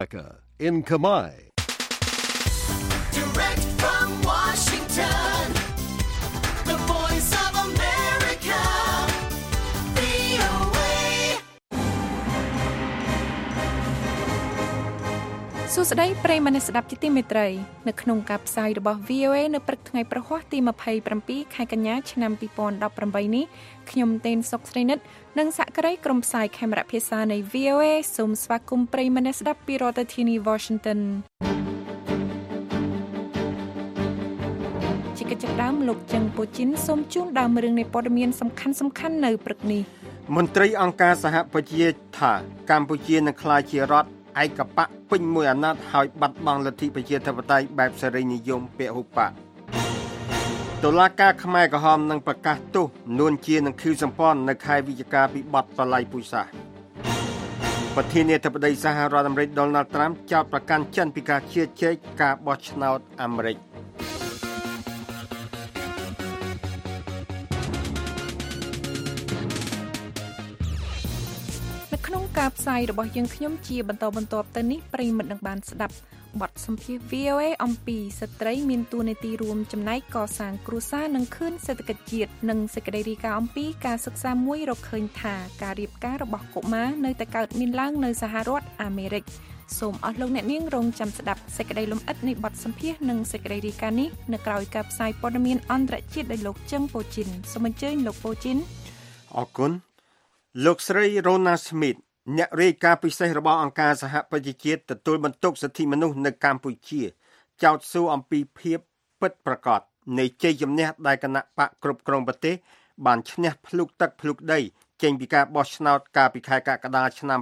in Khmer. Direct from Washington, the voice of America, VOA. សួស្តីប្រិយមិត្តអ្នកស្ដាប់ជាទីមេត្រីនៅក្នុងការផ្សាយរបស់ VOA នៅព្រឹកថ្ងៃប្រហ័សទី27ខែកញ្ញាឆ្នាំ2018នេះខ្ញុំតេនសុកស្រីនិតនិងសហការីក្រុមផ្សាយខេមរៈភាសានៃ VOA សូមស្វាគមន៍ប្រិយមិត្តអ្នកស្ដាប់ពីរដ្ឋធានី Washington ជាកិច្ចដើមលោកចឹងពូជីនសូមជូនដើមរឿងនៃព័ត៌មានសំខាន់ៗនៅព្រឹកនេះមន្ត្រីអង្គការសហប្រជាជាតិថាកម្ពុជានឹងក្លាយជារដ្ឋឯកបកពេញមួយអាណត្តិហើយបាត់បង់លទ្ធិប្រជាធិបតេយ្យបែបសេរីនិយមពហុបកតុលាការខ្មែរក្រហមនឹងប្រកាសទោសនួនជានឹងខៀវសំផននៅខែវិច្ឆិកាពីបទបល័យពូជសាសន៍ប្រធានាធិបតីសហរដ្ឋអាមេរិក Donald Trump ចោទប្រកាន់ចិនពីការជៀសជែកការបោះឆ្នោតអាមេរិកការផ្សាយរបស់យើងខ្ញុំជាបន្តបន្ទាប់ទៅនេះប្រិយមិត្តនឹងបានស្ដាប់បទសម្ភាសន៍ VOA អំពីស្ត្រីមានតួនាទីរួមចំណែកកសាងគ្រួសារនិងខឿនសេដ្ឋកិច្ចជាតិនិងសេចក្តីរាយការណ៍អំពីការសិក្សាមួយរកឃើញថាការរៀបការរបស់កុមារនៅតែកើតមានឡើងនៅសហរដ្ឋអាមេរិកសូមអស់លោកអ្នកនាងរងចាំស្ដាប់សេចក្តីលម្អិតនៃបទសម្ភាសន៍និងសេចក្តីរាយការណ៍នេះនៅក្រៅការផ្សាយព័ត៌មានអន្តរជាតិដោយលោកចឹងពូជីនសូមអញ្ជើញលោកពូជីនអរគុណលោកស្រី Rona Smithអ្នករាយការណ៍ពិសេសរបស់អង្គការសហប្រជាជាតិទទួលបន្ទុកសិទ្ធិមនុស្សនៅកម្ពុជាចោទសួរអំពីភាពពិតប្រាកដនៃជ័យជំនះដែលគណៈបកគ្រប់គ្រងប្រទេសបានឈ្នះភ្លុកទឹកភ្លុកដីចេញពីការបោះឆ្នោតកាលពីខែកក្កដាឆ្នាំ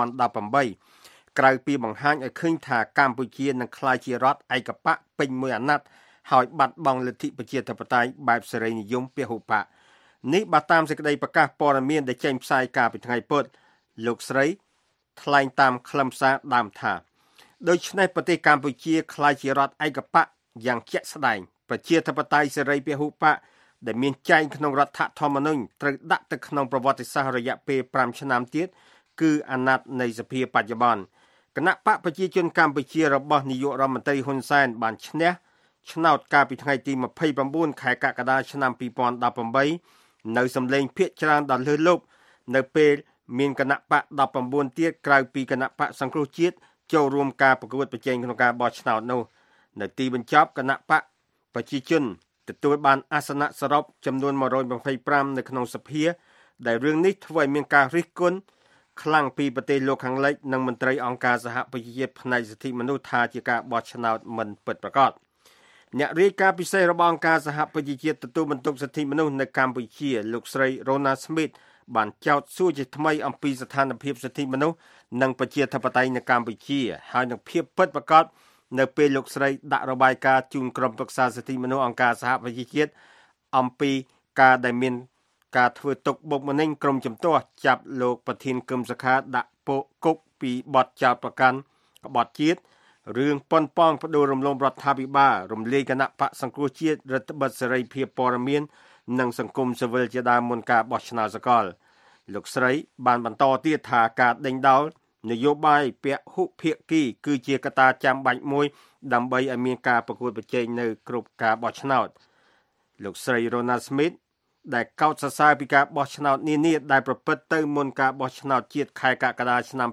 2018ក្រៅពីបង្ហាញឲ្យឃើញថាកម្ពុជានឹងក្លាយជារដ្ឋឯកបកពេញមួយអាណត្តិហើយបាត់បង់លទ្ធិប្រជាធិបតេយ្យបែបសេរីនិយមពហុបកនេះបើតាមសេចក្តីប្រកាសព័ត៌មានដែលចេញផ្សាយកាលពីថ្ងៃពុធលោកស្រីថ្លែងតាមខ្លឹមសារដើមថាដូច្នេះប្រទេសកម្ពុជាក្លាយជារដ្ឋឯកបកយ៉ាងជាក់ស្ដែងប្រជាធិបតេយ្យសេរីពហុបកដែលមានចែងក្នុងរដ្ឋធម្មនុញ្ញត្រូវដាក់ទៅក្នុងប្រវត្តិសាស្ត្ររយៈពេល5ឆ្នាំទៀតគឺអាណត្តិនៃសភាបច្ចុប្បន្នគណៈបកប្រជាជនកម្ពុជារបស់នាយករដ្ឋមន្ត្រីហ៊ុនសែនបានឈ្នះឆ្នោតកាលពីថ្ងៃទី29ខែកក្កដាឆ្នាំ2018នៅសម្លេងភាគច្រើនដ៏លើសលប់នៅពេលមានគណៈបក19ទៀតក្រៅពីគណៈបកសង្គ្រោះជាតិចូលរួមការប្រកួតប្រជែងក្នុងការបោះឆ្នោតនោះនៅទីបញ្ចប់គណៈបកប្រជាជនទទួលបានអាសនៈសរុបចំនួន125នៅក្នុងសភាដែលរឿងនេះធ្វើឲ្យមានការរិះគន់ខ្លាំងពីប្រទេសលោកខាងលិចនិងមន្ត្រីអង្គការសហប្រជាជាតិផ្នែកសិទ្ធិមនុស្សថាជាការបោះឆ្នោតមិនពិតប្រាកដអ្នករាយការណ៍ពិសេសរបស់អង្គការសហប្រជាជាតិទទួលបន្ទុកសិទ្ធិមនុស្សនៅកម្ពុជាលោកស្រី Rona Smithបានចោទសួរជាថ្មីអំពីស្ថានភាពសិទ្ធិមនុស្សនិងប្រជាធិបតេយ្យនៅកម្ពុជាហើយនឹងភាពពិតប្រាកដនៅពេលលោកស្រីដាក់របាយការណ៍ជូនក្រុមប្រឹក្សាសិទ្ធិមនុស្សអង្គការសហប្រជាជាតិអំពីការដែលមានការធ្វើទុកបុកម្នេញក្រុមជំទាស់ចាប់លោកប្រធានគឹមសុខាដាក់ពួកគុកពីបទចោទប្រកាន់ក្បត់ជាតិរឿងប៉ុនប៉ងផ្ដួលរំលំរដ្ឋាភិបាលរំលាយគណៈបកសង្គ្រោះជាតិរដ្ឋបិទសេរីភាពព័ត៌មាននិងសង្គមស៊ីវិលជាដើមមុនការបោះឆ្នោតសកលលោកស្រីបានបន្តទៀតថាការដេញដោលនយោបាយពហុភាគីគឺជាកត្តាចាំបាច់មួយដើម្បីឲ្យមានការប្រកួតប្រជែងនៅគ្រប់ការបោះឆ្នោតលោកស្រី Rona Smith ដែលកោតសរសើរពីការបោះឆ្នោតនានាដែលប្រព្រឹត្តទៅមុនការបោះឆ្នោតជាតិខែកក្កដាឆ្នាំ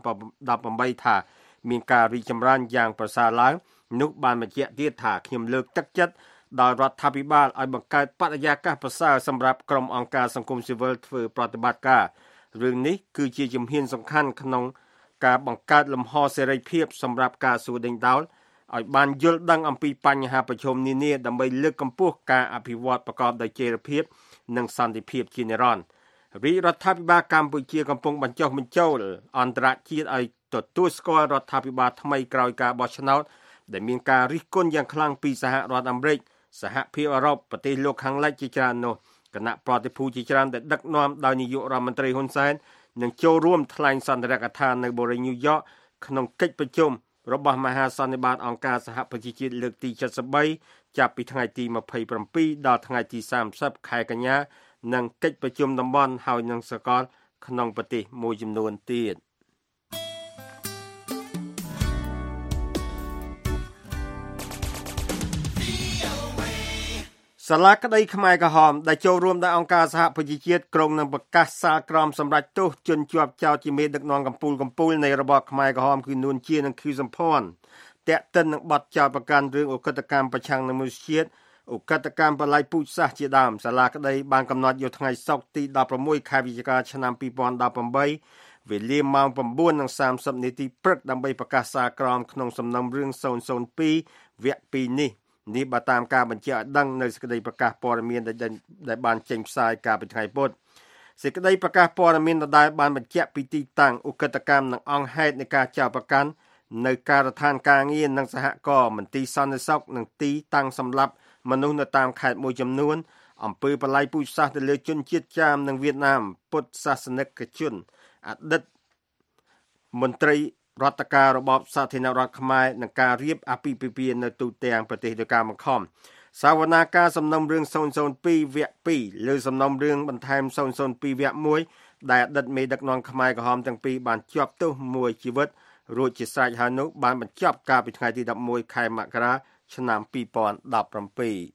2018ថាមានការរីកចម្រើនយ៉ាងប្រសើរឡើងនោះបានបញ្ជាក់ទៀតថាខ្ញុំលើកទឹកចិត្តដោយរដ្ឋាភិបាលឲ្យបង្កើតបរិយាកាសប្រសើរសម្រាប់ក្រុមអង្គការសង្គមស៊ីវិលធ្វើប្រតិបត្តិការរឿងនេះគឺជាជំហានសំខាន់ក្នុងការបង្កើតលំហសេរីភាពសម្រាប់ការសួរដេញដោលឲ្យបានយល់ដឹងអំពីបញ្ហាប្រឈមនានាដើម្បីលើកកម្ពស់ការអភិវឌ្ឍប្រកបដោយចីរភាពនិងសន្តិភាពជានិរន្តរ៍រាជរដ្ឋាភិបាលកម្ពុជាកំពុងបញ្ចុះបញ្ចូលអន្តរជាតិឲ្យទទួលស្គាល់រដ្ឋាភិបាលថ្មីក្រោយការបោះឆ្នោតដែលមានការរិះគន់យ៉ាងខ្លាំងពីសហរដ្ឋអាមេរិកសហភាពអឺរ៉ុបប្រទេសលោកខាងលិចជាច្រើននោះគណៈប្រតិភូជាច្រើនដែលដឹកនាំដោយនាយករដ្ឋមន្ត្រីហ៊ុនសែននឹងចូលរួមថ្លែងសន្ទរកថានៅបូរីញូវយ៉កក្នុងកិច្ចប្រជុំរបស់មហាសន្និបាតអង្គការសហប្រជាជាតិលើកទី73ចាប់ពីថ្ងៃទី27ដល់ថ្ងៃទី30ខែកញ្ញានិងកិច្ចប្រជុំតំបន់ហើយនឹងសកលក្នុងប្រទេសមួយចំនួនទៀតសាលាក្តីខ្មែរក្រហមដែលចូលរួមដោយអង្គការសហប្រជាជាតិក្រុងនឹងប្រកាសសាលក្រមសម្រាប់ទោសជនជាប់ចោទជាមេដឹកនាំកម្ពុជានៃរបបខ្មែរក្រហមគឺនួនជានិងខៀវសំផនតាក់ទិននឹងបទចោទប្រកាន់រឿងអកតកម្មប្រឆាំងនឹងមនុស្សជាតិអកតកម្មបល័យពូជសាសន៍ជាដើមសាលាក្តីបានកំណត់យកថ្ងៃសុក្រទី16ខែវិច្ឆិកាឆ្នាំ2018វេលាម៉ោង 9:30 នាទីព្រឹកដើម្បីប្រកាសសាលក្រមក្នុងសំណុំរឿង002វគ្គ 2 នេះបើតាមការបញ្ជាក់ឲ្យដឹងនៅសេចក្តីប្រកាសព័ត៌មានដែលបានចេញផ្សាយកាលពីថ្ងៃពុធសេចក្តីប្រកាសព័ត៌មានដែលបានបញ្ជាក់ពីទីតាំងឧក្រិដ្ឋកម្មនិងអង្គហេតុនៃការចោទប្រកាន់នៅការដ្ឋានការងារនិងសហគមន៍មន្ទីរសន្តិសុខនិងទីតាំងសម្រាប់មនុស្សនៅតាមខេត្តមួយចំនួនអំពើបល័យពូជសាសន៍ទៅលើជនជាតិចាមនិងវៀតណាមពុទ្ធសាសនិកជនអតីតមន្ត្រីរដ្ឋការរបបសាធារណរដ្ឋខ្មែរនឹងការរៀបអាពាហ៍ពិពាហ៍នៅទូទាំងប្រទេសដោយការបង្ខំសាវនាការសំណុំរឿង002វគ្គ 2 លើសំណុំរឿងបន្ថែម002វគ្គ 1 ដែលអតីតមេដឹកនាំខ្មែរក្រហមទាំងពីរបានជាប់ទោសមួយជីវិតរួចជាស្រេចហើយនោះបានបញ្ចប់កាលពីថ្ងៃទី11ខែមករាឆ្នាំ2017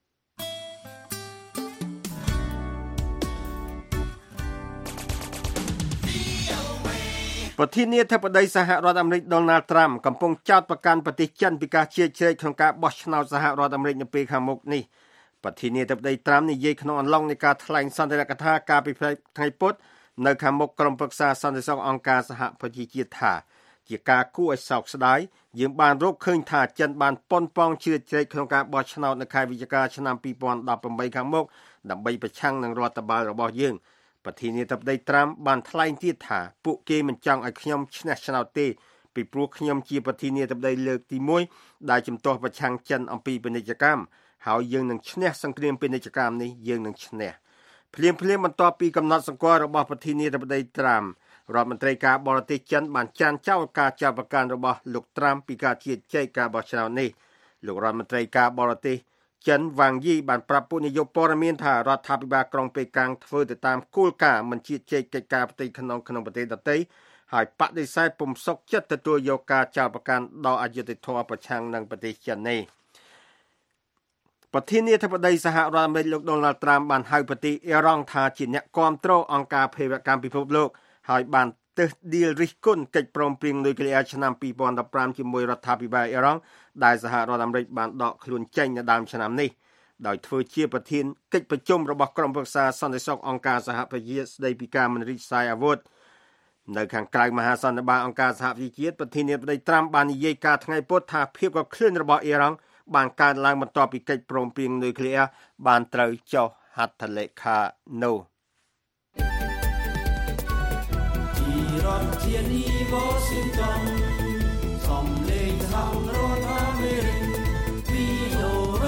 ប្រធានាធិបតីសហរដ្ឋអាមេរិកដូណាល់ត្រាំកំពុងចោទប្រកាន់ប្រទេសចិនពីការជ្រៀតជ្រែកក្នុងការបោះឆ្នោតសហរដ្ឋអាមេរិកនៅពេលខាងមុខនេះប្រធានាធិបតីត្រាំនិយាយក្នុងអំឡុងនៃការថ្លែងសន្ទរកថាកាលពីថ្ងៃពុធនៅខាងមុខក្រុមប្រឹក្សាសន្តិសុខអង្គការសហប្រជាជាតិថាជាការគួរឲ្យសោកស្ដាយយើងបានរកឃើញថាចិនបានប៉ុនប៉ងជ្រៀតជ្រែកក្នុងការបោះឆ្នោតនៅខែវិច្ឆិកាឆ្នាំ2018ខាងមុខដើម្បីប្រឆាំងនឹងរដ្ឋបាលរបស់យើងប្រធានាធិបតីត្រាំបានថ្លែងទៀតថាពួកគេមិនចង់ឲ្យខ្ញុំឈ្នះឆ្នោតទេពីព្រោះខ្ញុំជាប្រធានាធិបតីលើកទី1ដែលជំទាស់ប្រឆាំងចិនអំពីពាណិជ្ជកម្មហើយយើងនឹងឈ្នះសង្គ្រាមពាណិជ្ជកម្មនេះយើងនឹងឈ្នះភ្លាមបន្ទាប់ពីកំណត់សម្គាល់របស់ប្រធានាធិបតីត្រាំរដ្ឋមន្ត្រីការបរទេសចិនបានចានចោលការចោទប្រកាន់របស់លោកត្រាំពីការជ្រៀតជ្រែកការបោះឆ្នោតនេះលោករដ្ឋមន្ត្រីការបរទេសចិនវ៉ាងយីបានប្រាប់ពួកនាយកព័ត៌មានថារដ្ឋាភិបាលក្រុងប៉េកាំងធ្វើទៅតាមគោលការណ៍មិនជ្រៀតជ្រែកកិច្ចការផ្ទៃក្នុងប្រទេសដទៃហើយបដិសេធពុំសុខចិត្តទទួលយកការចោទប្រកាន់ដ៏អយុត្តិធម៌ប្រឆាំងនឹងប្រទេសចិននេះប្រធានាធិបតីសហរដ្ឋអាមេរិកលោកដូណាល់ត្រាំបានហៅប្រទេសអ៊ីរ៉ង់ថាជាអ្នកគាំទ្រអង្គការភេរវកម្មពិភពលោកហើយបានទើសឌីលរិះគន់កិច្ចព្រមព្រៀងនុយក្លេអ៊ែរឆ្នាំ2015ជាមួយរដ្ឋាភិបាលអ៊ីរ៉ង់ដែលសហរដ្ឋអាមេរិកបានដកខ្លួនចេញនៅដើមឆ្នាំនេះដោយធ្វើជាប្រធានកិច្ចប្រជុំរបស់ក្រុមប្រឹក្សាសន្តិសុខអង្គការសហប្រជាជាតិស្តីពីការមិនរីកសាយអាវុធនៅខាងក្រៅមហាសន្និបាតអង្គការសហប្រជាជាតិប្រធានាធិបតីត្រាំបាននិយាយការថ្ងៃពុធថាភាពកក្លឿនរបស់អ៊ីរ៉ង់បានកើតឡើងបន្ទាប់ពីកិច្ចព្រមព្រៀងនុយក្លេអ៊ែរបានត្រូវចុះហត្ថលេខានោះជានី Washington សំឡេងសហរដ្ឋអាមេរិក VOA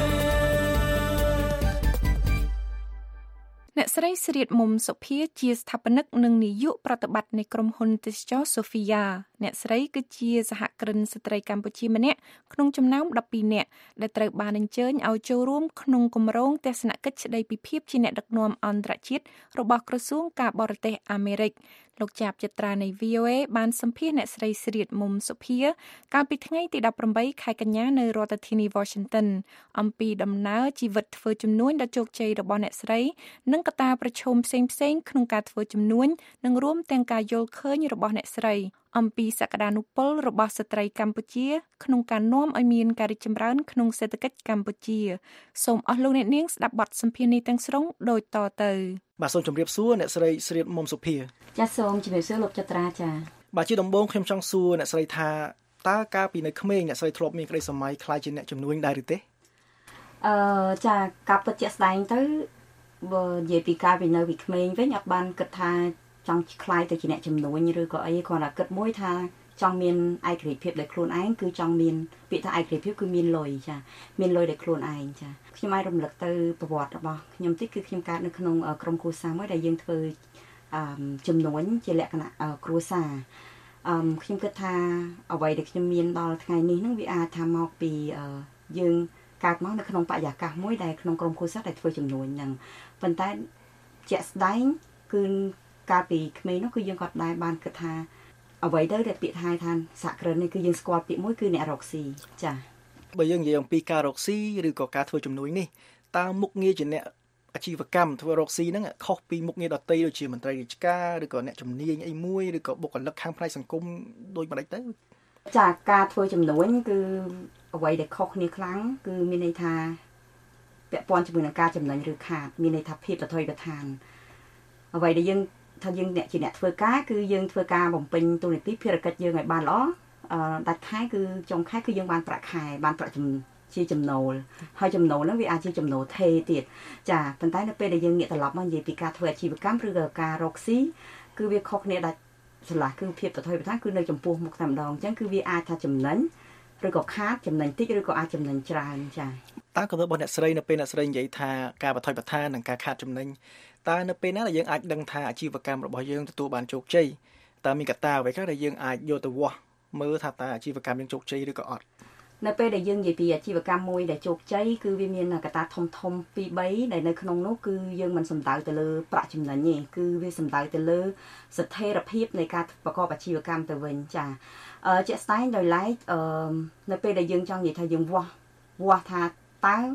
អ្នកស្រីស្រីតមុំសុភាជាស្ថាបនិកនិងនាយកប្រតិបត្តិនៃក្រុមហ៊ុនទេសចរ Sophia អ្នកស្រីគឺជាសហគ្រិនស្ត្រីកម្ពុជាម្នាក់ក្នុងចំណោម12នាក់ដែលត្រូវបានអញ្ជើញឲ្យចូលរួមក្នុងគម្រោងទស្សនកិច្ចស្តីពីភាពជាអ្នកដឹកនាំអន្តរជាតិរបស់ក្រសួងការបរទេសអាមេរិកលោកជាបចត្រានៃ VOA បានសម្ភាសន៍អ្នកស្រីស្រីតមុំសុភាកាលពីថ្ងៃទី18ខែកញ្ញានៅរដ្ឋធានី Washington អំពីដំណើរជីវិតធ្វើជំនួញដ៏ជោគជ័យរបស់អ្នកស្រីនិងកត្តាប្រឈមផ្សេងៗក្នុងការធ្វើជំនួញនិងរួមទាំងការយល់ឃើញរបស់អ្នកស្រីអំពីសក្តានុពលរបស់ស្ត្រីកម្ពុជាក្នុងការនាំឲ្យមានការរីកចម្រើនក្នុងសេដ្ឋកិច្ចកម្ពុជាសូមអស់លោកអ្នកនាងស្ដាប់បទសម្ភាសន៍នេះទាំងស្រុងដូចតទៅបាទសូមជម្រាបសួរអ្នកស្រីស្រីតមុំសុភាចាសូមជម្រាបសួរលោកចត្រាចាបាទជាដំបូងខ្ញុំចង់សួរអ្នកស្រីថាតើកាលពីនៅក្មេងអ្នកស្រីធ្លាប់មានក្តីសម័យខ្លាចជាអ្នកជំនួញដែរឬទេចាកាប់ពិតជាក់ស្ដែងទៅបើនិយាយពីកាលពីនៅពីក្មេងវិញអត់បានគិតថាចង់ខ្លាយទៅជាអ្នកជំនួញឬក៏អីគ្រាន់តែគិតមួយថាចង់មានឯករាជ្យភាពដោយខ្លួនឯងគឺចង់មានពាក្យថាឯករាជ្យភាពគឺមានលុយចាមានលុយដោយខ្លួនឯងចាខ្ញុំអាចរំលឹកទៅប្រវត្តិរបស់ខ្ញុំតិចគឺខ្ញុំកើតនៅក្នុងក្រុមគ្រួសារមួយដែលយើងធ្វើជំនួញជាលក្ខណៈគ្រួសារខ្ញុំគិតថាអ្វីដែលខ្ញុំមានដល់ថ្ងៃនេះនឹងវាអាចថាមកពីយើងកើតមកនៅក្នុងបរិយាកាសមួយដែលក្នុងក្រុមគ្រួសារដែលធ្វើជំនួញហ្នឹងប៉ុន្តែជាក់ស្ដែងគឺកាលពីក្មេងនោះគឺយើងគាត់ដែរបានគិតថាអ្វីទៅដែលពាក្យថាសហគ្រិននេះគឺយើងស្គាល់ពាក្យមួយគឺអ្នករកស៊ីចា៎បើយើងនិយាយអំពីការរកស៊ីឬក៏ការធ្វើជំនួយនេះតើមុខងារជាអ្នកអាជីវកម្មធ្វើរកស៊ីហ្នឹងខុសពីមុខងារដទៃដូចជាមន្ត្រីរាជការឬក៏អ្នកជំនាញអីមួយឬក៏បុគ្គលិកខាងផ្នែកសង្គមដូចម្ដេចទៅចាការធ្វើចំនួនគឺអ្វីដែលខុសគ្នាខ្លាំងគឺមានន័យថាពាក់ព័ន្ធជាមួយនឹងការចំណេញឬខាតមានន័យថាភាពប្រថុយប្រឋានអ្វីដែលយើងថាយើងអ្នកជាអ្នកធ្វើការគឺយើងធ្វើការបំពេញតួនាទីភារកិច្ចយើងឲ្យបានល្អដាច់ខែគឺចុងខែគឺយើងបានប្រាក់ខែបានប្រាក់ជាចំណូលហើយចំណូលហ្នឹងវាអាចជាចំណូលថេរទៀតចាប៉ុន្តែនៅពេលដែលយើងងាកត្រឡប់មកនិយាយពីការធ្វើអាជីវកម្មឬក៏ការរកស៊ីគឺវាខុសគ្នាដាច់ស្រឡះគឺភាពប្រថុយប្រឋានគឺនៅចំពោះមុខតែម្ដងអញ្ចឹងគឺវាអាចថាចំណេញឬក៏ខាតចំណេញតិចឬក៏អាចចំណេញច្រើនចាតើគំនិតរបស់អ្នកស្រីនៅពេលអ្នកស្រីនិយាយថាការប្រថុយប្រឋាននិងការខាតចំណេញតើនៅពេលណាដែលយើងអាចដឹងថាអាជីវកម្មរបស់យើងទទួលបានជោគជ័យតើមានកត្តាអ្វីខ្លះដែលយើងអាចយកទៅវាស់មើលថាតើអាជីវកម្មយើងជោគជ័យឬក៏អត់នៅពេលដែលយើងនិយាយពីអាជីវកម្មមួយដែលជោគជ័យគឺវាមានកត្តាធំធំ 2-3 ដែលនៅក្នុងនោះគឺយើងមិនសំដៅទៅលើប្រាក់ចំណេញទេគឺវាសំដៅទៅលើស្ថិរភាពនៃការប្រកបអាជីវកម្មទៅវិញចាជាក់ស្ដែងដោយឡែកនៅពេលដែលយើងចង់និយាយថាយើងវាស់ថាតើ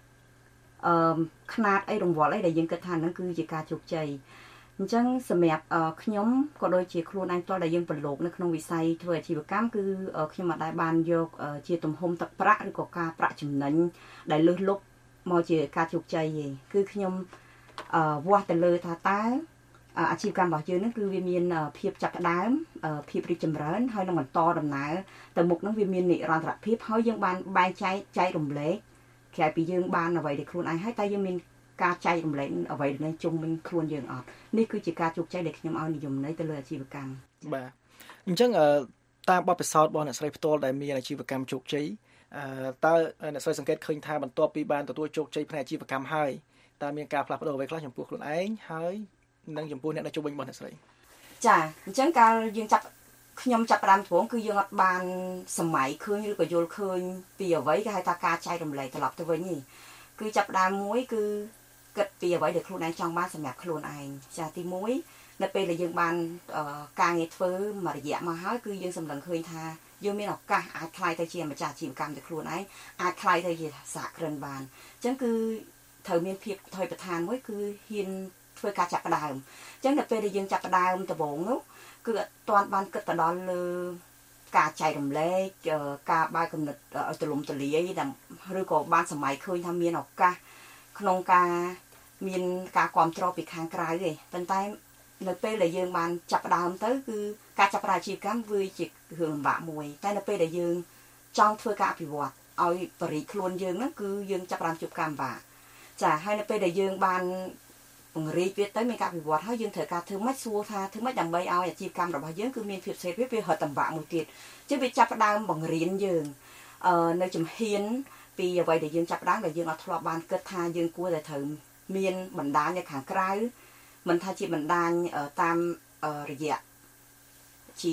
ຂະຫນາດអីរង្វាល់អីដែលយើងគិតថាហ្នឹងគឺជាការជោគជ័យអញ្ចឹងសម្រាប់ខ្ញុំក៏ដូចជាខ្លួនឯងផ្ទាល់ដែលយើងប្រឡូកនៅក្នុងវិស័យធ្វើអាជីវកម្មគឺខ្ញុំមិនដែលបានយកជាទំហំទឹកប្រាក់ឬក៏ការប្រាក់ចំណេញដែលលើសលប់មកជាការជោគជ័យទេគឺខ្ញុំវាស់ទៅលើថាតើអាជីវកម្មរបស់យើងហ្នឹងគឺវាមានភាពចាប់ផ្ដើមភាពរីកចម្រើនហើយនឹងបន្តដំណើរទៅមុខហ្នឹងវាមាននិរន្តរភាពហើយយើងបានបែងចែករំលែកក្រៅពីយើងបានអ្វីដែលខ្លួនឯងហើយតែយើងមានការចែករំលែកអ្វីដែលជុំវិញខ្លួនយើងអត់នេះគឺជាការជោគជ័យដែលខ្ញុំឲ្យនិយមន័យទៅលើអាជីវកម្មបាទអញ្ចឹងតាមបទពិសោធន៍របស់អ្នកស្រីផ្ទាល់ដែលមានអាជីវកម្មជោគជ័យតើអ្នកស្រីសង្កេតឃើញថាបន្ទាប់ពីបានទទួលជោគជ័យផ្នែកអាជីវកម្មហើយតើមានការផ្លាស់ប្ដូរអ្វីខ្លះចំពោះខ្លួនឯងហើយនិងចំពោះអ្នកនៅជុំវិញរបស់អ្នកស្រីចាអញ្ចឹងកាលយើងខ្ញុំចាប់ផ្ដើមដំបូងគឺយើងអត់បានសម័យឃើញឬក៏យល់ឃើញពីអ្វីគេហៅថាការចែករំលែកត្រឡប់ទៅវិញនេះគឺចាប់ផ្ដើមមួយគឺគិតពីអ្វីដែលខ្លួនឯងចង់បានសម្រាប់ខ្លួនឯងចាទី1នៅពេលដែលយើងបានការងារធ្វើមួយរយៈមកហើយគឺយើងសម្លឹងឃើញថាយើងមានឱកាសអាចខ្លាយទៅជាម្ចាស់អាជីវកម្មទៅខ្លួនឯងអាចខ្លាយទៅជាសហគ្រិនបានអញ្ចឹងគឺត្រូវមានភាពថយប្រឋានមួយគឺហ៊ានធ្វើការចាប់ផ្ដើមអញ្ចឹងនៅពេលដែលយើងចាប់ផ្ដើមដំបូងនោះគឺអត់ទាន់បានគិតទៅដល់លើការចែករំលែកការបើកគំនិតឲ្យទូលំទូលាយឬក៏បានសម័យឃើញថាមានឱកាសក្នុងការមានការគ្រប់គ្រងពីខាងក្រៅទេប៉ុន្តែនៅពេលដែលយើងបានចាប់ផ្ដើមទៅគឺការចាប់ផ្ដើមអាជីវកម្មវាជារឿងលំបាកមួយតែនៅពេលដែលយើងចង់ធ្វើការអភិវឌ្ឍឲ្យបរិយាខ្លួនយើងហ្នឹងគឺយើងចាប់ផ្ដើមជួបការលំបាកចាហើយនៅពេលដែលយើងបានពង្រីកវាទៅមានការអភិវឌ្ឍហើយយើងត្រូវការធ្វើម៉េចសួរថាធ្វើម៉េចដើម្បីឲ្យអាជីវកម្មរបស់យើងគឺមានភាពស្ថិរភាពវារត់តង្វាក់មួយទៀតចឹងវាចាប់ផ្ដើមបង្រៀនយើងនៅជំហានពីអ្វីដែលយើងចាប់ផ្ដើមដែលយើងអត់ធ្លាប់បានគិតថាយើងគួរតែត្រូវមានបណ្ដាញនៅខាងក្រៅមិនថាជាបណ្ដាញតាមរយៈជា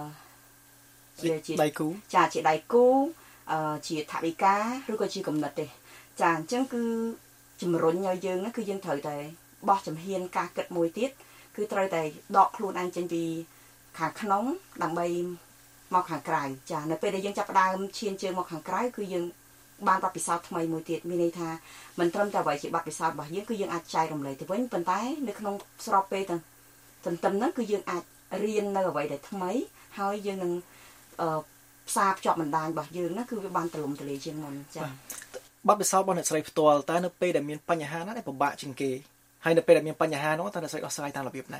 ដៃគូចាជាដៃគូជាថវិកាឬក៏ជាគំនិតទេចាអញ្ចឹងគឺជំរុញឲ្យយើងគឺយើងត្រូវតែបោះជំហានការគិតមួយទៀតគឺត្រូវតែដកខ្លួនឯងចេញពីខាងក្នុងដើម្បីមកខាងក្រៅចានៅពេលដែលយើងចាប់ផ្ដើមឈានជើងមកខាងក្រៅគឺយើងបានបទពិសោធន៍ថ្មីមួយទៀតមានន័យថាមិនត្រឹមតែអ្វីជាបទពិសោធន៍របស់យើងគឺយើងអាចចែករំលែកទៅវិញប៉ុន្តែនៅក្នុងស្របពេលទន្ទឹមហ្នឹងគឺយើងអាចរៀននៅអ្វីដែលថ្មីហើយយើងនឹងផ្សារភ្ជាប់បណ្ដាញរបស់យើងហ្នឹងគឺវាបានទូលំទូលាយជាងមុនចាបទពិសោធន៍របស់អ្នកស្រីផ្ទាល់តើនៅពេលដែលមានបញ្ហាណាដែលពិបាកជាងគេហើយនៅពេលដែលមានបញ្ហានោះតើអ្នកស្រីដោះស្រាយតាមរបៀបណា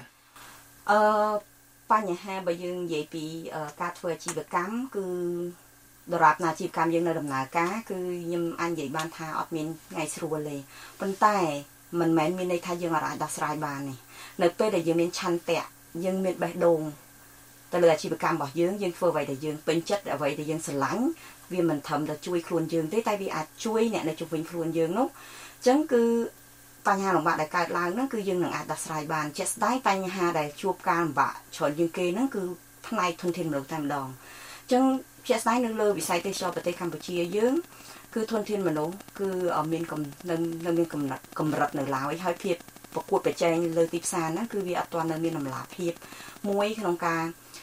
បញ្ហាបើយើងនិយាយពីការធ្វើអាជីវកម្មគឺដរាបណាអាជីវកម្មយើងនៅដំណើរការគឺខ្ញុំអាចនិយាយបានថាអត់មានថ្ងៃស្រួលទេប៉ុន្តែមិនមែនមានន័យថាយើងអាចដោះស្រាយបានទេនៅពេលដែលយើងមានឆន្ទៈយើងមានបេះដូងទៅលើអាជីវកម្មរបស់យើងធ្វើអ្វីដែលយើងពេញចិត្តអ្វីដែលយើងស្រឡាញ់វាមិនត្រឹមតែជួយខ្លួនយើងទេតែវាអាចជួយអ្នកនៅជុំវិញខ្លួនយើងនោះអញ្ចឹងគឺបញ្ហាលំបាកដែលកើតឡើងហ្នឹងគឺយើងនឹងអាចដោះស្រាយបានជាក់ស្ដែងបញ្ហាដែលជួបការលំបាកច្រើនជាងគេហ្នឹងគឺផ្នែកធនធានមនុស្សតែម្ដងអញ្ចឹងជាក់ស្ដែងនៅលើវិស័យទេសចរប្រទេសកម្ពុជាយើងគឺធនធានមនុស្សគឺមានមានកម្រិតនៅឡើយហើយភាពប្រកួតប្រជែងលើទីផ្សារហ្នឹងគឺវាអត់ទាន់នៅមានតម្លាភាពមួយក្នុងការ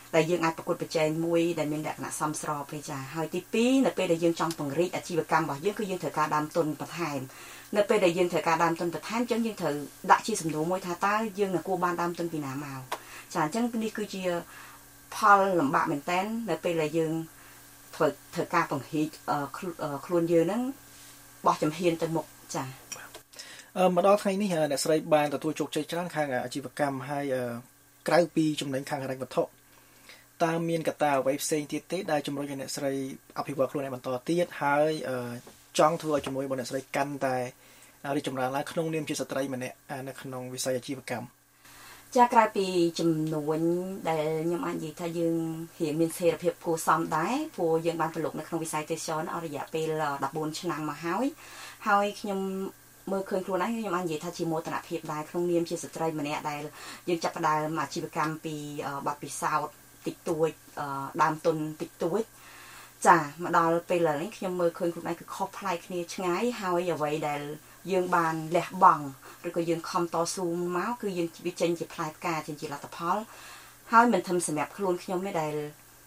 ដែលយើងអាចប្រកួតប្រជែងមួយដែលមានលក្ខណៈសមស្របទេចាហើយទី2នៅពេលដែលយើងចង់ពង្រីកអាជីវកម្មរបស់យើងគឺយើងត្រូវការដើមទុនបន្ថែមនៅពេលដែលយើងត្រូវការដើមទុនបន្ថែមអញ្ចឹងយើងត្រូវដាក់ជាសំណួរមួយថាតើយើងនឹងគួរបានដើមទុនពីណាមកចាអញ្ចឹងនេះគឺជាផលលំបាកមែនតើនៅពេលដែលយើងធ្វើការពង្រីកខ្លួនយើងហ្នឹងបោះជំហានទៅមុខចាមកដល់ថ្ងៃនេះអ្នកស្រីបានទទួលជោគជ័យច្រើនខាងអាជីវកម្មហើយក្រៅពីចំណេញខាងហិរញ្ញវត្ថុតើមានកត្តាអ្វីផ្សេងទៀតទេដែលជំរុញឲ្យអ្នកស្រីអភិវឌ្ឍខ្លួនឯងបន្តទៀតហើយចង់ធ្វើឲ្យជំនួយរបស់អ្នកស្រីកាន់តែរីកចម្រើនឡើងក្នុងនាមជាស្ត្រីម្នាក់នៅក្នុងវិស័យអាជីវកម្មចាក្រៅពីចំនួនដែលខ្ញុំអាចនិយាយថាយើងរៀងមានសេរីភាពគួរសមដែរព្រោះយើងបានប្រឡូកនៅក្នុងវិស័យទេសចរណ៍អស់រយៈពេល14ឆ្នាំមកហើយខ្ញុំមើលឃើញខ្លួនឯងខ្ញុំអាចនិយាយថាជាមោទនភាពដែរក្នុងនាមជាស្ត្រីម្នាក់ដែលយើងចាប់ផ្ដើមអាជីវកម្មពីបទពិសោធន៍តិចតួចដើមទុនតិចតួចចាមកដល់ពេលឥឡូវនេះខ្ញុំមើលឃើញខ្លួនឯងគឺខុសប្លែកគ្នាឆ្ងាយហើយអ្វីដែលយើងបានលះបង់ឬក៏យើងខំតស៊ូមកគឺយើងវាចេញជាផ្លែផ្កាចេញជាលទ្ធផលហើយមិនធំសម្រាប់ខ្លួនខ្ញុំទេដែល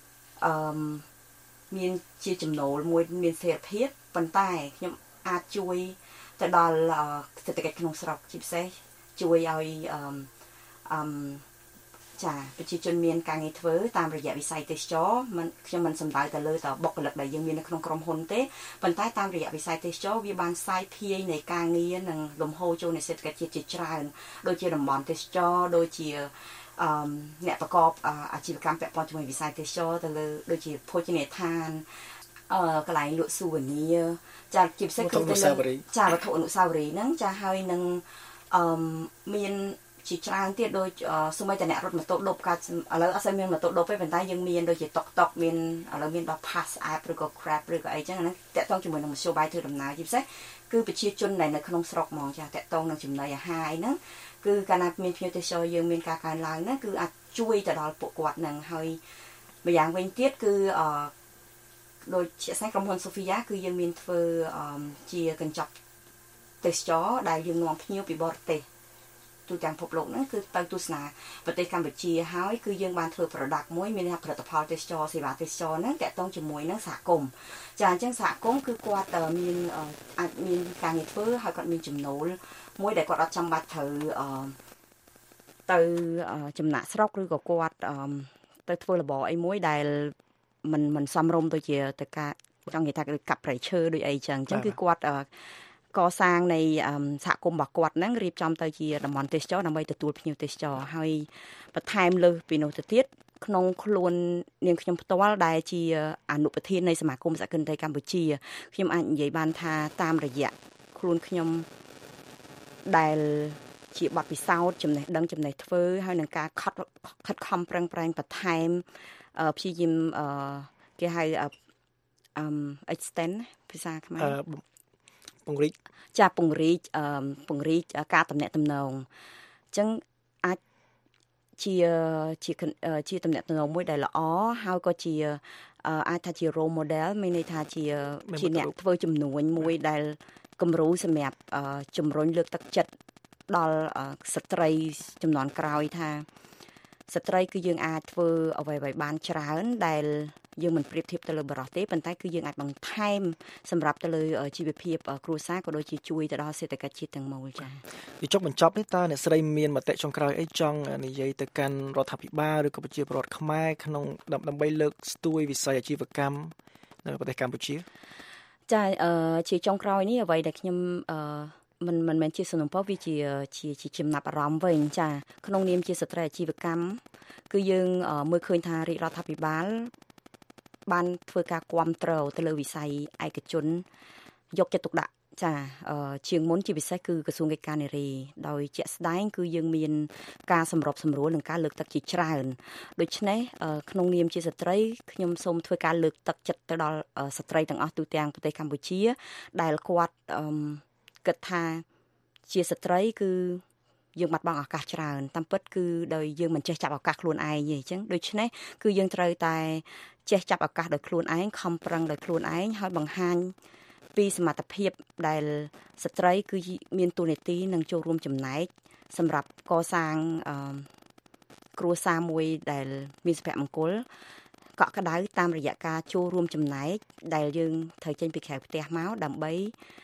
មានជាចំណូលមួយមានសេរីភាពប៉ុន្តែខ្ញុំអាចជួយទៅដល់សេដ្ឋកិច្ចក្នុងស្រុកជាពិសេសជួយឲ្យចាប្រជាជនមានការងារធ្វើតាមរយៈវិស័យទេសចរខ្ញុំមិនសំដៅទៅលើបុគ្គលិកដែលយើងមាននៅក្នុងក្រុមហ៊ុនទេប៉ុន្តែតាមរយៈវិស័យទេសចរវាបានសាយភាយនៃការងារនិងលំហូរចូលនៃសេដ្ឋកិច្ចជាតិជាច្រើនដូចជាតំបន់ទេសចរដូចជាអ្នកប្រកបអាជីវកម្មពាក់ព័ន្ធជាមួយវិស័យទេសចរទៅលើដូចជាភោជនីយដ្ឋានកន្លែងលក់ស៊ូវនីចាជាពិសេសគឺទៅលើចាវត្ថុអនុស្សាវរីយ៍ហ្នឹងចាហើយនឹងមានជាច្រើនទៀតដូចសូម្បីតែអ្នករត់ម៉ូតូដប់កាឥឡូវអត់សូវមានម៉ូតូដប់ទេប៉ុន្តែយើងមានដូចជាតុកតុកមានឥឡូវមានដល់ Pass App ឬក៏ Grab ឬក៏អីចឹងហ្នឹងតាក់ទងជាមួយនឹងមធ្យោបាយធ្វើដំណើរជាពិសេសគឺប្រជាជនដែលនៅក្នុងស្រុកហ្មងចាតាក់ទងនឹងចំណីអាហារអីហ្នឹងគឺកាលណាមានភ្ញៀវទេសចរយើងមានការកើនឡើងហ្នឹងគឺអាចជួយទៅដល់ពួកគាត់ហ្នឹងហើយម្យ៉ាងវិញទៀតគឺដូចជាស្អែកក្រុមហ៊ុន Sophia គឺយើងមានធ្វើជាកញ្ចប់ទេសចរដែលយើងនាំភ្ញៀវពីបរទេសទូទាំងពិភពលោកហ្នឹងគឺទៅទស្សនាប្រទេសកម្ពុជាហើយគឺយើងបានធ្វើ product មួយមានថាផលិតផលទេសចរសេវាទេសចរហ្នឹងតាក់ទងជាមួយនឹងសហគមន៍ចាអញ្ចឹងសហគមន៍គឺគាត់មានអាចមានការងារធ្វើហើយគាត់មានចំណូលមួយដែលគាត់អត់ចាំបាច់ត្រូវទៅចំណាក់ស្រុកឬក៏គាត់ទៅធ្វើរបរអីមួយដែលមិនសមរម្យដូចជាទៅការចង់និយាយថាកាប់ប្រៃឈើដូចអីចឹងគឺគាត់កសាងនៃសហគមន៍របស់គាត់ហ្នឹងរៀបចំទៅជាតំបន់ទេសចរដើម្បីទទួលភ្ញៀវទេសចរហើយបន្ថែមលើសពីនោះទៅទៀតក្នុងខ្លួននាងខ្ញុំផ្ទាល់ដែលជាអនុប្រធាននៃសមាគមសហគ្រិនតីកម្ពុជាខ្ញុំអាចនិយាយបានថាតាមរយៈខ្លួនខ្ញុំដែលជាបទពិសោធន៍ចំណេះដឹងចំណេះធ្វើហើយនឹងការខិតខំប្រឹងប្រែងបន្ថែមព្យាយាមគេហៅextend ភាសាខ្មែរពង្រីកចាពង្រីកការតំណែងតំណងអញ្ចឹងអាចជាតំណែងតំណងមួយដែលល្អហើយក៏ជាអាចថាជា role model មានន័យថាជាអ្នកធ្វើជំនួញមួយដែលគំរូសម្រាប់ជំរុញលើកទឹកចិត្តដល់ស្ត្រីចំនួនក្រោយថាស្ត្រីគឺយើងអាចធ្វើអ្វីៗបានច្រើនដែលយើងមិនប្រៀបធៀបទៅលើបរិសុទ្ធទេប៉ុន្តែគឺយើងអាចបន្ថែមសម្រាប់ទៅលើជីវភាពគ្រួសារក៏ដូចជាជួយទៅដល់សេដ្ឋកិច្ចជាតិទាំងមូលចា៎ពីចុងបញ្ចប់នេះតើអ្នកស្រីមានមតិចុងក្រោយអីចង់និយាយទៅកាន់រដ្ឋាភិបាលឬក៏ប្រជាពលរដ្ឋខ្មែរក្នុងដើម្បីលើកស្ទួយវិស័យអាជីវកម្មនៅប្រទេសកម្ពុជាចាជាចុងក្រោយនេះអ្វីដែលខ្ញុំមិនមែនជាសំណុំពរវាជាចំណាប់អារម្មណ៍វិញចាក្នុងនាមជាស្ត្រីអាជីវកម្មគឺយើងមើលឃើញថារាជរដ្ឋាភិបាលបានធ្វើការគាំទ្រទៅលើវិស័យឯកជនយកចិត្តទុកដាក់ចាជាងមុនជាពិសេសគឺក្រសួងកិច្ចការនារីដោយជាក់ស្ដែងគឺយើងមានការសម្របសម្រួលនិងការលើកទឹកជាច្រើនដូច្នេះក្នុងនាមជាស្ត្រីខ្ញុំសូមធ្វើការលើកទឹកចិត្តទៅដល់ស្ត្រីទាំងអស់ទូទាំងប្រទេសកម្ពុជាដែលគាត់គិតថាជាស្ត្រីគឺយើងបាត់បង់ឱកាសច្រើនតាមពិតគឺដោយយើងមិនចេះចាប់ឱកាសខ្លួនឯងទេអញ្ចឹងដូច្នេះគឺយើងត្រូវតែចេះចាប់ឱកាសដោយខ្លួនឯងខំប្រឹងដោយខ្លួនឯងហើយបង្ហាញពីសមត្ថភាពដែលស្ត្រីគឺមានតួនាទីនិងចូលរួមចំណែកសម្រាប់កសាងគ្រួសារមួយដែលមានសុភមង្គលកក់ក្ដៅតាមរយៈការចូលរួមចំណែកដែលយើងត្រូវចេញពីក្រៅផ្ទះមកដើម្បី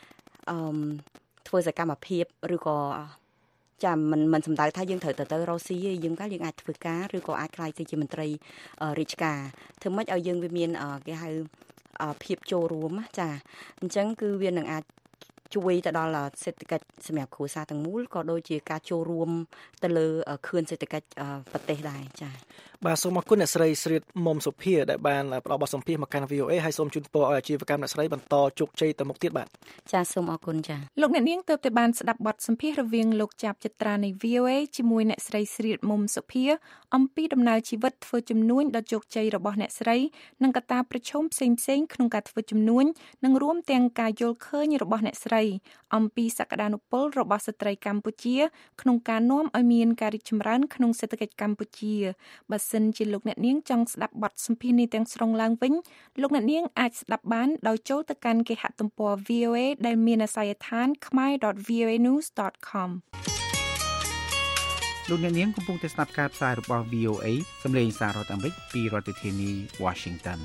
ធ្វើសកម្មភាពឬក៏ចាំមិនសំដៅថាយើងត្រូវទៅរកស៊ីទេយើងអាចធ្វើការឬក៏អាចខ្លាយទៅជាមន្ត្រីរាជការធ្វើម៉េចឲ្យយើងវាមានគេហៅភាពចូលរួមចាអញ្ចឹងគឺវានឹងអាចជួយទៅដល់សេដ្ឋកិច្ចសម្រាប់គ្រួសារទាំងមូលក៏ដូចជាការចូលរួមទៅលើខឿនសេដ្ឋកិច្ចប្រទេសដែរចា៎បាទសូមអរគុណអ្នកស្រីស្រីមុំសុភាដែលបានផ្ដល់បទសម្ភាសន៍មកកាន់ VOA ហើយសូមជូនពរឲ្យអាជីវកម្មអ្នកស្រីបន្តជោគជ័យទៅមុខទៀតបាទចា៎សូមអរគុណចា៎លោកអ្នកនាងទើបតែបានស្ដាប់បទសម្ភាសន៍រវាងលោកចាប់ចិត្រានៃ VOA ជាមួយអ្នកស្រីស្រីមុំសុភាអំពីដំណើរជីវិតធ្វើជំនួញដ៏ជោគជ័យរបស់អ្នកស្រីនិងកត្តាប្រឈមផ្សេងៗក្នុងការធ្វើជំនួញនិងរួមទាំងការយល់ឃើញរបស់អ្នកស្រីអំពីសក្តានុពលរបស់ស្ត្រីកម្ពុជាក្នុងការនាំឲ្យមានការរីកចម្រើនក្នុងសេដ្ឋកិច្ចកម្ពុជាបើសិនជាលោកអ្នកនាងចង់ស្ដាប់បទសម្ភាសន៍នេះទាំងស្រុងឡើងវិញលោកអ្នកនាងអាចស្ដាប់បានដោយចូលទៅកាន់គេហទំព័រ VOA ដែលមានអាសយដ្ឋាន khmer.voanews.com លោកអ្នកនាងកំពុងតែស្ដាប់ការផ្សាយរបស់ VOA សម្លេងសាររដ្ឋអាមេរិកពីរដ្ឋធានី Washington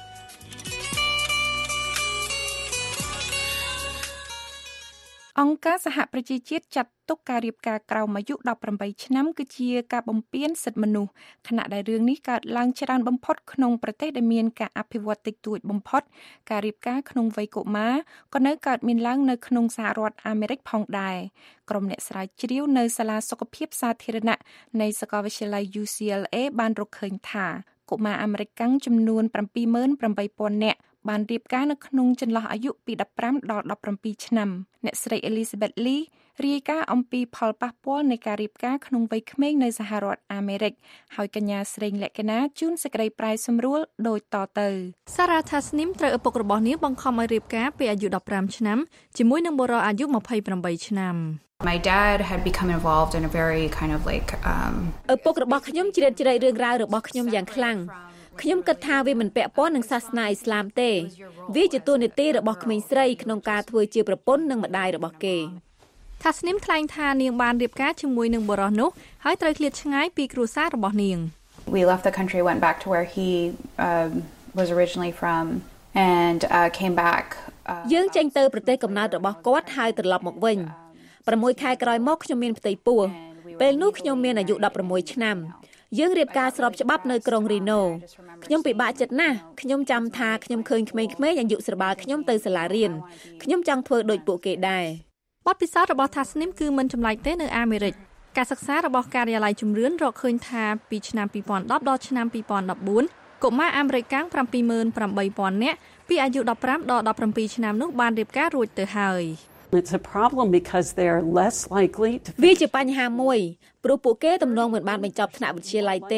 អង្គការសហប្រជាជាតិចាត់ទុកការរៀបការក្រោមអាយុ18ឆ្នាំគឺជាការបំពានសិទ្ធិមនុស្សខណៈដែលរឿងនេះកើតឡើងច្រើនបំផុតក្នុងប្រទេសដែលមានការអភិវឌ្ឍតិចតួចបំផុតការរៀបការក្នុងវ័យកុមារក៏នៅកើតមានឡើងនៅក្នុងសហរដ្ឋអាមេរិកផងដែរក្រុមអ្នកស្រាវជ្រាវនៅសាលាសុខភាពសាធារណៈនៃសាកលវិទ្យាល័យ UCLA បានរកឃើញថាកុមារអាមេរិកកាំងចំនួន 78,000 នាក់បានរៀបការនៅក្នុងចន្លោះអាយុពី15ដល់17ឆ្នាំអ្នកស្រី Elizabeth Lee រាយការណ៍អំពីផលប៉ះពាល់នៃការរៀបការក្នុងវ័យក្មេងនៅសហរដ្ឋអាមេរិកហើយកញ្ញាស្រីលក្ខណាជួនសេចក្តីប្រែសម្រួលដូចតទៅ Sarah Tasnim ត្រូវឪពុករបស់នាងបង្ខំឲ្យរៀបការពេលអាយុ15ឆ្នាំជាមួយនឹងបុរសអាយុ28ឆ្នាំ My dad had become involved in a very kind of like ឪពុករបស់ខ្ញុំជ្រៀតជ្រែករឿងរ៉ាវរបស់ខ្ញុំយ៉ាងខ្លាំងខ្ញុំគិតថាវាមិនពាក់ព័ន្ធនឹងសាសនាអ៊ីស្លាមទេវាជាតួនាទីរបស់ក្មេងស្រីក្នុងការធ្វើជាប្រពន្ធនិងម្ដាយរបស់គេថាស្នីមថ្លែងថានាងបានរៀបការជាមួយនឹងបុរសនោះហើយត្រូវឃ្លាតឆ្ងាយពីគ្រួសាររបស់នាង We left the country went back to where he was originally from and came back យើងចេញទៅប្រទេសកំណើតរបស់គាត់ហើយត្រឡប់មកវិញ6ខែក្រោយមកខ្ញុំមានផ្ទៃពោះពេលនោះខ្ញុំមានអាយុ16ឆ្នាំយើងរៀបការស្របច្បាប់នៅក្រុងរីណូខ្ញុំពិបាកចិត្តណាស់ខ្ញុំចាំថាខ្ញុំឃើញក្មេងៗអាយុស្របាលខ្ញុំទៅសាលារៀនខ្ញុំចង់ធ្វើដូចពួកគេដែរបទពិសោធន៍របស់ថាស្នីមគឺមិនចម្លែកទេនៅអាមេរិកការសិក្សារបស់ការិយាល័យជំរឿនរកឃើញថាពីឆ្នាំ2010ដល់ឆ្នាំ2014កុមារអាមេរិកកាំង 78,000 នាក់ពីអាយុ15ដល់17ឆ្នាំនោះបានរៀបការរួចទៅហើយ It's a problem because they're less likely to វាជាបញ្ហាមួយព្រោះពួកគេទំនងមិនបានបញ្ចប់ថ្នាក់វិទ្យាល័យទេ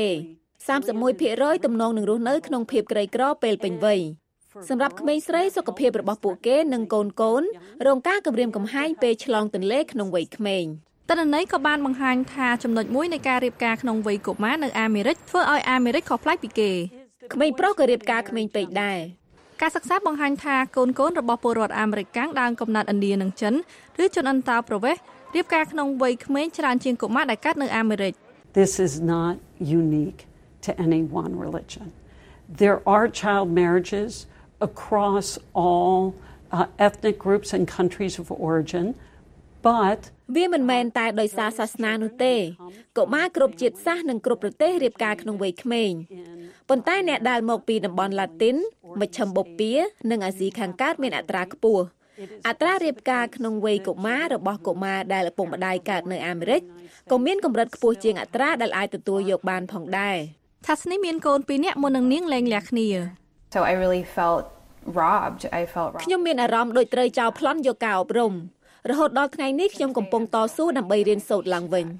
31% ទំនងនឹងរស់នៅក្នុងភាពក្រីក្រពេលពេញវ័យសម្រាប់ក្មេងស្រីសុខភាពរបស់ពួកគេនិងកូនរងការគំរាមកំហែងពេលឆ្លងទន្លេក្នុងវ័យក្មេងតន្ន័យក៏បានបង្ហាញថាចំណុចមួយនៃការរៀបការក្នុងវ័យកុមារនៅអាមេរិកធ្វើឲ្យអាមេរិកខុសប្លែកពីគេក្មេងប្រុសក៏រៀបការក្មេងពេកដែរការសិក្សាបង្ហាញថាកូនរបស់ពលរដ្ឋអាមេរិកកាំងដើមកំណើតឥណ្ឌានិងចិនឬជនអន្តោប្រវេសន៍រៀបការក្នុងវ័យក្មេងច្រើនជាងកុមារដែលកើតនៅអាមេរិក This is not unique to any one religion. There are child marriages across all ethnic groups and countries of origin, but វាមិនមែនតែដោយសារសាសនានោះទេកុមារគ្រប់ជាតិសាសន៍និងគ្រប់ប្រទេសរៀបការក្នុងវ័យក្មេងប៉ុន្តែអ្នកដែលមកពីតំបន់ឡាទីនមជ្ឈិមបូព៌ានិងអាស៊ីខាងកើតមានអត្រាខ្ពស់អត្រារៀបការក្នុងវ័យកុមាររបស់កុមារដែលឪពុកម្ដាយកើតនៅអាមេរិកក៏មានកម្រិតខ្ពស់ជាងអត្រាដែលអាចទទួលយកបានផងដែរថាស្នេះមានកូន2នាក់មុននឹងនាងលែងលះគ្នា So I really felt robbed. I felt robbed. ខ្ញុំមានអារម្មណ៍ដូចត្រូវចោលប្លន់យកការអប់រំរហូតដល់ថ្ងៃនេះខ្ញុំកំពុងតស៊ូដើម្បីរៀនសូត្រឡើងវិញ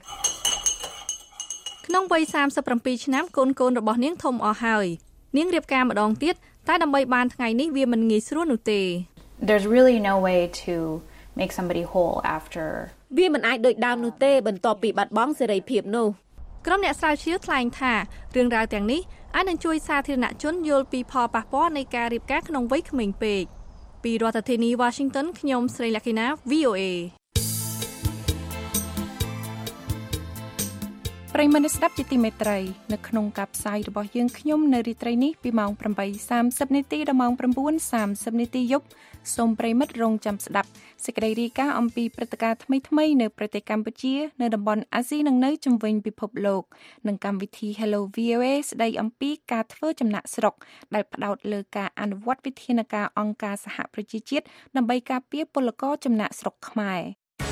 ក្នុងវ័យ37ឆ្នាំកូនរបស់នាងធំអស់ហើយនាងរៀបការម្ដងទៀតតែដើម្បីបានថ្ងៃនេះវាមិនងាយស្រួលនោះទេ There's really no way to make somebody whole after វាមិនអាចដូចដើមនោះទេបន្ទាប់ពីបាត់បង់សេរីភាពនោះក្រុមអ្នកស្រាវជ្រាវថ្លែងថារឿងរ៉ាវទាំងនេះអាចនឹងជួយសាធារណជនយល់ពីផលប៉ះពាល់នៃការរៀបការក្នុងវ័យក្មេងពេកពីរដ្ឋធានី Washington ខ្ញុំស្រីលក្ខិណា VOA ប្រិយមិត្តស្ដាប់ជាទីមេត្រីនៅក្នុងការផ្សាយរបស់យើងខ្ញុំនៅរាត្រីនេះពីម៉ោង 8:30 នាទីដល់ម៉ោង 9:30 នាទីយប់សូមប្រិយមិត្តរងចាំស្ដាប់សេចក្តីរាយការណ៍អំពីព្រឹត្តិការណ៍ថ្មីៗនៅប្រទេសកម្ពុជានៅតំបន់អាស៊ីនិងនៅជុំវិញពិភពលោកនិងកម្មវិធី Hello VOA ស្ដីអំពីការធ្វើចំណាកស្រុកដែលផ្ដោតលើការអនុវត្តវិធានការអង្គការសហប្រជាជាតិដើម្បីការពារពលករចំណាកស្រុកខ្មែរ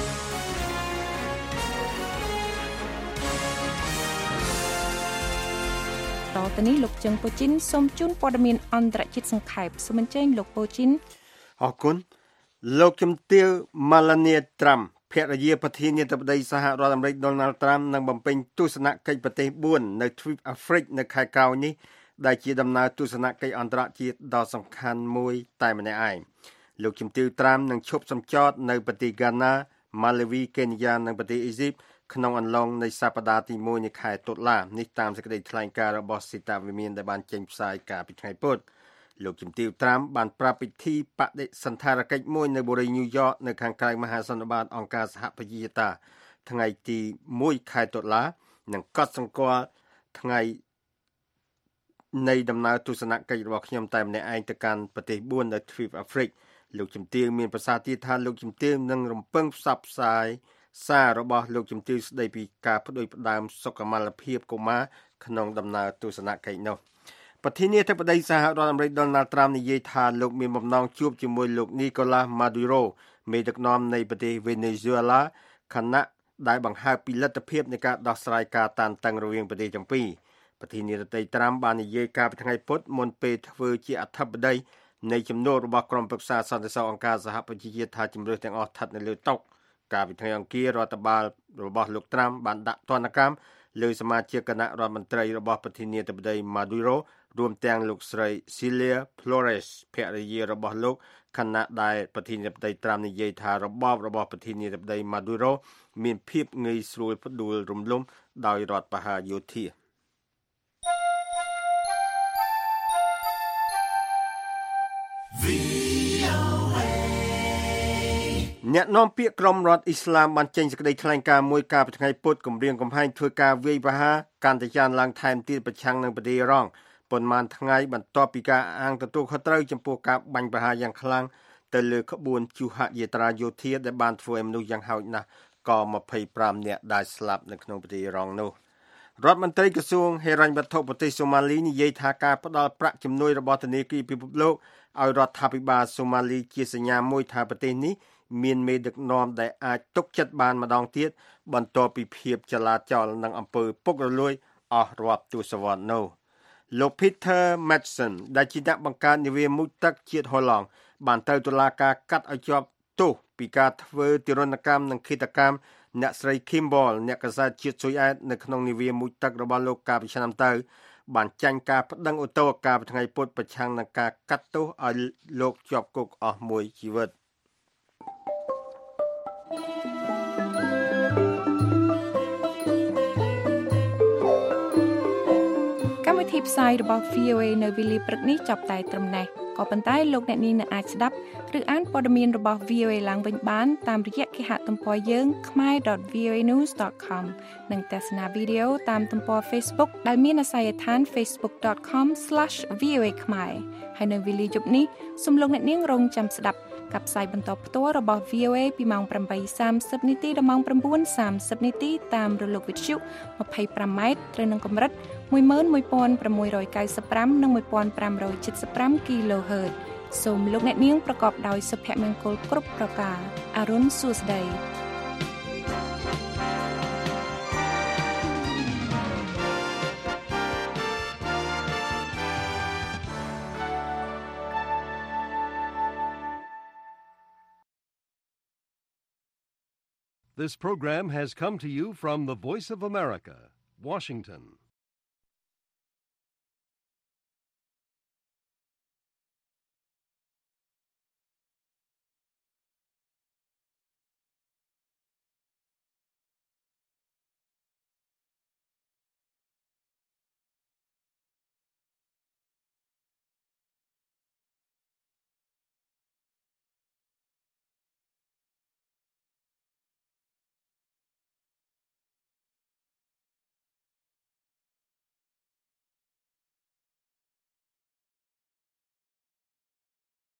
តទៅនេះលោកជឹងពូជីនសូមជូនព័ត៌មានអន្តរជាតិសង្ខេបសូមអញ្ជើញលោកពូជីនអរគុណលោកជំទាវ Melania Trump ភរិយាប្រធានាធិបតីសហរដ្ឋអាមេរិក Donald Trump នឹងបំពេញទស្សនកិច្ចប្រទេស4នៅទ្វីបអាហ្វ្រិកនៅខែក្រោយនេះដែលជាដំណើរទស្សនកិច្ចអន្តរជាតិដ៏សំខាន់មួយតែម្នាក់ឯងលោកជំទាវ Trump នឹងឈប់សម្ចតនៅប្រទេសហ្គាណា ម៉ាឡាវី កេនយ៉ានិងប្រទេសអ៊ីស៊ីបក្នុងអំឡុងនៃសប្តាហ៍ទី1នៃខែតុលានេះតាមសេចក្តីថ្លែងការណ៍របស់សេតាវិមានដែលបានចេញផ្សាយកាលពីថ្ងៃពុធលោកជំទាវ Trump បានប្រាប់ពិធីបដិសណ្ឋារកិច្ចមួយនៅបុរីញូវយ៉កនៅខាងក្រៅមហាសន្និបាតអង្គការសហប្រជាជាតិថ្ងៃទី1ខែតុលានិងកត់សម្គាល់ថ្ងៃនៃដំណើរទស្សនកិច្ចរបស់ខ្ញុំតែម្នាក់ឯងទៅកាន់ប្រទេស4នៅទ្វីបអាហ្វ្រិកលោកជំទាវមានប្រសាសន៍ទៀតថាលោកជំទាវនឹងរំពឹងផ្សព្វផ្សាយសាររបស់លោកជំទាវស្ដីពីការផ្ដួចផ្ដើមសុខុមាលភាពកុមារក្នុងដំណើរទស្សនកិច្ចនោះប្រធានាធិបតីសហរដ្ឋអាមេរិក Donald Trump និយាយថាលោកមានបំណងជួបជាមួយលោក Nicolas Maduro មេដឹកនាំនៃប្រទេស Venezuela ខណៈដែលបង្ហើបពីលទ្ធភាពនៃការដោះស្រាយការតានតឹងរវាងប្រទេសទាំងពីរប្រធានាធិបតី Trump បាននិយាយកាលពីថ្ងៃពុធមុនពេលធ្វើជាអធិបតីនៃជំនួបរបស់ក្រុមប្រឹក្សាសន្តិសុខអង្គការសហប្រជាជាតិថាជំរឿសទាំងអស់ស្ថិតនៅលើតុកាលពីថ្ងៃអង្គាររដ្ឋបាលរបស់លោក Trump បានដាក់ទណ្ឌកម្មលើសមាជិកគណៈរដ្ឋមន្ត្រីរបស់ប្រធានាធិបតី Maduro រួមទាំងលោកស្រី Celia Flores ភរិយារបស់លោកខណៈដែលប្រធានាធិបតី Trump និយាយថារបបរបស់ប្រធានាធិបតី Maduro មានភាពងាយស្រួលផ្ដួលរំលំដោយរដ្ឋបហាយោធាអ្នកនាំពាក្យក្រុមរដ្ឋអ៊ីស្លាមបានចេញសេចក្តីថ្លែងការណ៍មួយកាលពីថ្ងៃពុធគម្រាមកំហែងធ្វើការវាយប្រហារកាន់តែកើនឡើងថែមទៀតប្រឆាំងនឹងប្រទេសអ៊ីរ៉ង់ប៉ុន្មានថ្ងៃបន្ទាប់ពីការអាងទទួលខុសត្រូវចំពោះការបាញ់ប្រហារយ៉ាងខ្លាំងទៅលើក្បួនជូហយាត្រាយោធាដែលបានធ្វើឲ្យមនុស្សយ៉ាងហោចណាស់ក៏25នាក់ដែលស្លាប់នៅក្នុងប្រទេសអ៊ីរ៉ង់នោះរដ្ឋមន្ត្រីក្រសួងហិរញ្ញវត្ថុប្រទេសសូម៉ាលីនិយាយថាការផ្ដល់ប្រាក់ជំនួយរបស់ធនាគារពិភពលោកឲ្យរដ្ឋាភិបាលសូម៉ាលីជាសញ្ញាមួយថាប្រទេសនេះមានមេដឹកនាំដែលអាចទុកចិត្តបានម្ដងទៀតបន្ទាប់ពីភាពចលាចលនិងអំពើពុករលួយអស់រាប់ទសវត្សរ៍នោះលោក Peter Madsen ដែលជាអ្នកបង្កើតនាវាមុជទឹកជាតិហូឡង់បានត្រូវតុលាការកាត់ឲ្យជាប់ទោសពីការធ្វើទារុណកម្មនិងឃាតកម្មអ្នកស្រី Kimball អ្នកកាសែតជាតិស៊ុយអែតនៅក្នុងនាវាមុជទឹករបស់លោកកាលពីឆ្នាំទៅបានចាញ់ការប្តឹងឧទ្ធរណ៍កាលពីថ្ងៃពុធប្រឆាំងនឹងការកាត់ទោសឲ្យលោកជាប់គុកអស់មួយជីវិតកម្មវិធីផ្សាយរបស់ VOA នៅវេលាព្រឹកនេះចាប់តែត្រឹមនេះក៏ប៉ុន្តែលោកអ្នកនាងអាចស្ដាប់ឬអានព័ត៌មានរបស់ VOA ឡើងវិញបានតាមរយៈគេហទំព័រយើង khmer.voanews.com និងទស្សនាវីដេអូតាមទំព័រ Facebook ដែលមានអាសយដ្ឋាន facebook.com/voa khmer ហើយនៅវេលាយប់នេះសូមលោកអ្នកនាងរងចាំស្ដាប់ការផ្សាយបន្តផ្ទាល់របស់ VOA ពីម៉ោង 8:30 នាទីដល់ម៉ោង 9:30 នាទីតាមរលកវិទ្យុ 25M ត្រូវនឹងកម្រិត 11695 និង 1575 kHz សូមលោកអ្នកនាងប្រកបដោយសុភមង្គលគ្រប់ប្រការអរុនសួស្តី This program has come to you from the Voice of America, Washington.